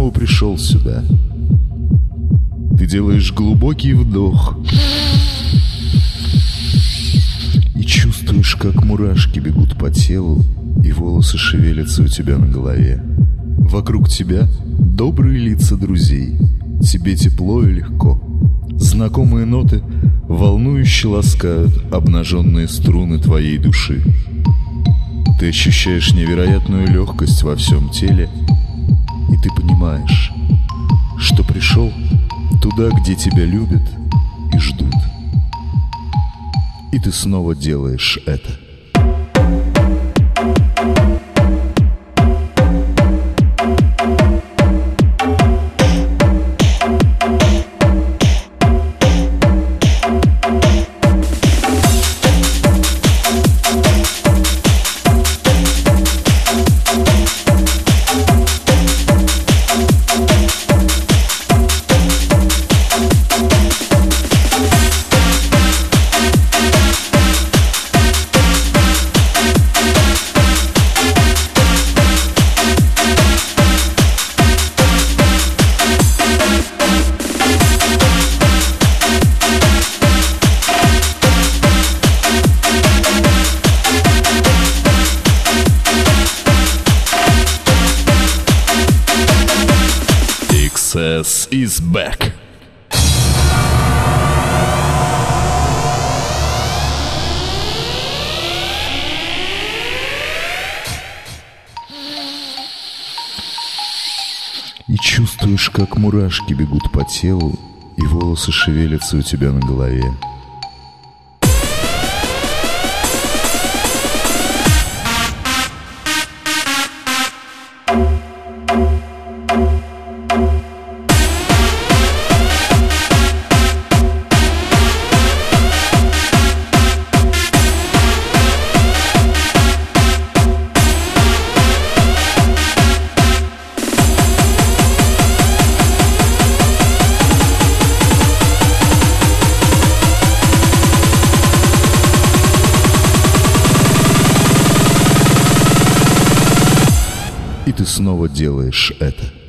снова пришел сюда. Ты делаешь глубокий вдох и чувствуешь, как мурашки бегут по телу, и волосы шевелятся у тебя на голове. Вокруг тебя добрые лица друзей. Тебе тепло и легко. Знакомые ноты волнующе ласкают обнаженные струны твоей души. Ты ощущаешь невероятную легкость во всем теле, и ты понимаешь, что пришел туда, где тебя любят и ждут. И ты снова делаешь это. XS is back. И чувствуешь, как мурашки бегут по телу, и волосы шевелятся у тебя на голове. И ты снова делаешь это.